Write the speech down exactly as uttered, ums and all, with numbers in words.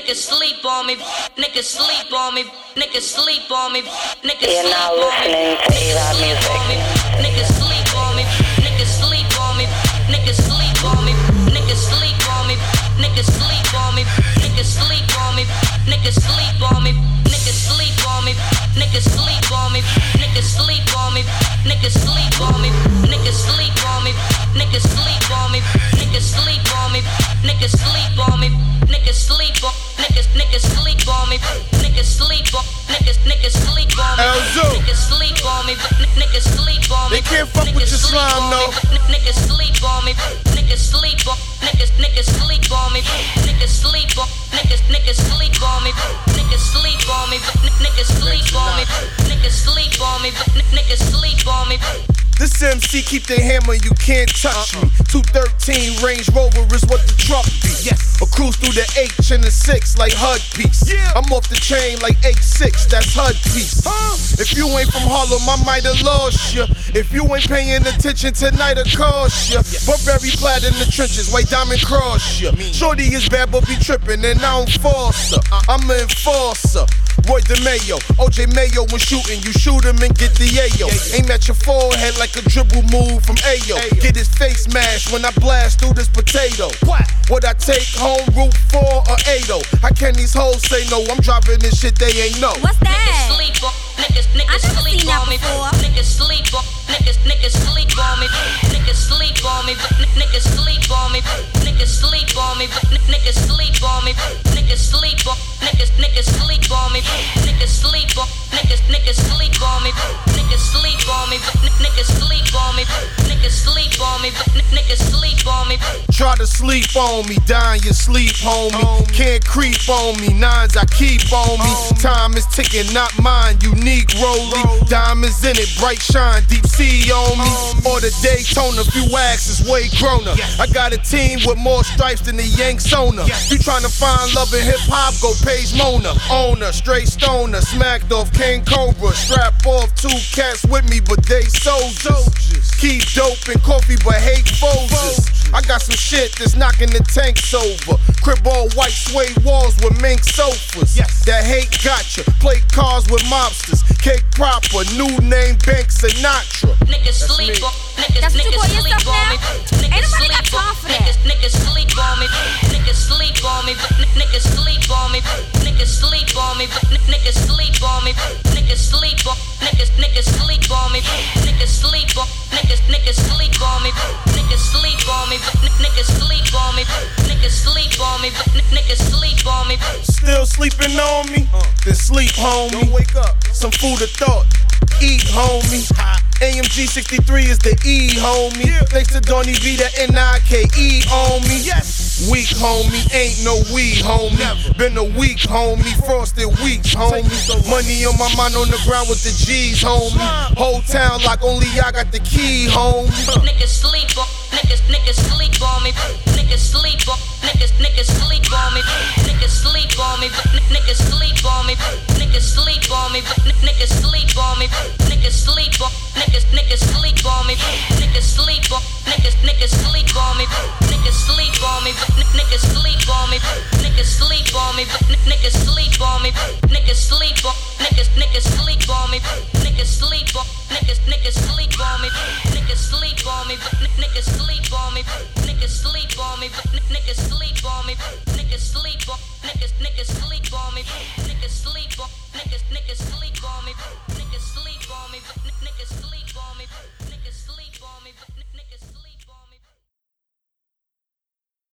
Niggas sleep on me, niggas sleep on me, niggas sleep on me, niggas You're sleep now on me, listening to A-Rod Music. niggas sleep on me, niggas sleep on me, niggas sleep on me, niggas sleep on me, niggas sleep on me, niggas sleep on me, niggas sleep on me, niggas sleep on me, niggas sleep on me, niggas sleep on me, niggas sleep on me, niggas sleep on me, niggas sleep on me, niggas sleep on me, niggas sleep on me, niggas sleep on, niggas niggas sleep on me, niggas sleep on, niggas niggas sleep on me, niggas sleep on me, niggas sleep on me. They can't fuck with your slime, no. Niggas sleep on me, niggas sleep on, niggas niggas sleep on me, niggas sleep on, niggas niggas sleep on me, niggas sleep on me, niggas sleep on me, niggas sleep on me, niggas sleep on me. This M C keep the hammer, you can't touch me. two thirteen Range Rover is what the truck be. Yes. A cruise through the H and the six like H U D piece. Yeah. I'm off the chain like H six, that's H U D piece. Huh? If you ain't from Harlem, I might have lost ya. If you ain't paying attention tonight, I'll cost ya. But very flat in the trenches, white diamond cross ya. Shorty is bad, but be trippin', and I don't force her. I'm an enforcer. Roy DeMayo, O J Mayo when shooting, you shoot him and get the Ayo. Aim at your forehead like a dribble move from Ayo. Get his face mashed when I blast through this potato. What? Would I take home Route four or eight oh? How can these hoes say no? I'm driving this shit they ain't know. What's that? Niggas sleep on, niggas, niggas sleep on me. Niggas sleep on, niggas, niggas sleep on me. Niggas sleep on me, niggas sleep on me. Niggas sleep on me, niggas sleep on me. Niggas sleep on, niggas, niggas sleep on me. Niggas sleep on, niggas, niggas sleep on me. Niggas sleep on me, niggas sleep on me. Niggas sleep on me, niggas sleep on me. Try to sleep on me, dying your sleep, homie. Can't creep on me, nines I keep on me. Time is ticking, not mine, unique rolling. Diamonds in it, bright shine, deep sea on me. Or the Daytona, few axes, way growner. I got a team with more stripes than the Yanks owner. You tryna find love in hip hop, go page Mona. Owner, straight stoner, smacked off King Cobra. Strap off two cats with me, but they soldiers. Keep dope and coffee, but hate Folgers. I got some shit that's knocking the tanks over. Crib all white suede walls with mink sofas. Yes. That hate gotcha. Play cars with mobsters. Cake proper. New name Bank Sinatra. Niggas sleep on. Niggas, niggas sleep on me. Niggas sleep on. Niggas, niggas sleep on me. Niggas sleep on me. Niggas sleep on me. Niggas sleep on me. Niggas sleep on me. Niggas sleep on. Niggas, niggas sleep on me. Niggas sleep on. Niggas, niggas sleep on me. Niggas sleep on me. Niggas sleep on me. Niggas sleep on me. Niggas sleep on me. Still sleeping on me? Then sleep, homie. Don't wake up. Some food of thought. Eat, homie. A M G sixty-three is the E, homie. Thanks to Donnie V, that N I K E on me. Yes. Weak, homie, ain't no we, homie. Been a week, homie, frosted weeks, homie. Money on my mind on the ground with the G's, homie. Whole town like only I got the key, homie. Niggas sleep on, niggas, niggas sleep on me. Niggas sleep on, niggas, niggas sleep on me. Niggas sleep on me, niggas sleep on me. Niggas sleep on me, niggas sleep on me. Niggas sleep on, niggas, niggas sleep on me. Niggas sleep on, niggas, niggas sleep on me. Niggas sleep on me. Niggas sleep on me. Niggas sleep on me. Niggas sleep on me. Niggas sleep on. Niggas niggas sleep on me. Niggas sleep on. Niggas niggas sleep on me. Niggas sleep on me. Niggas sleep on me. Niggas sleep on me. Niggas sleep on me. Niggas sleep on. Niggas niggas sleep on me. Niggas sleep on. Niggas niggas sleep.